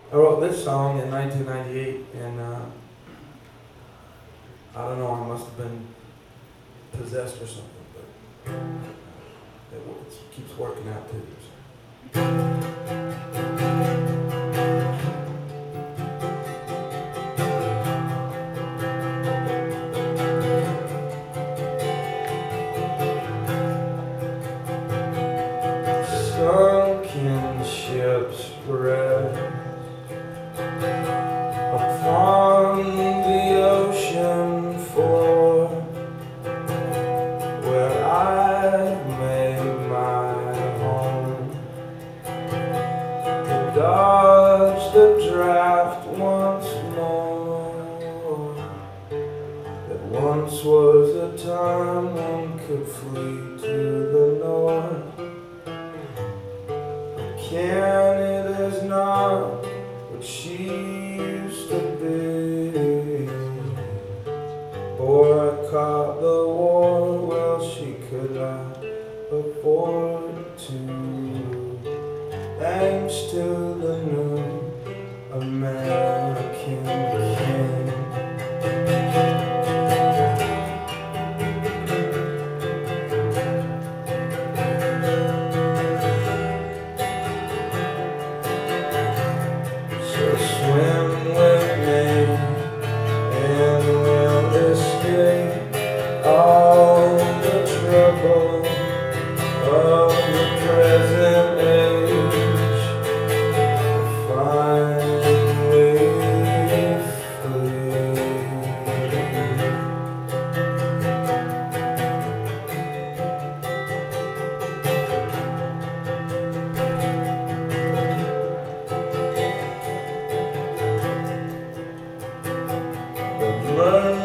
I wrote this song in 1998, and I don't know, I must have been possessed or something, but it keeps working out too. Sunken ships rest upon the ocean floor, where I've made my home, to dodge the draft once more. That once was a time one could flee to the north. Can it is not what she used to be. Before I caught the war, well, she could not afford to. Thanks to the new American king. Swim with me, and we'll escape all the trouble of the present age. Finally free. The blood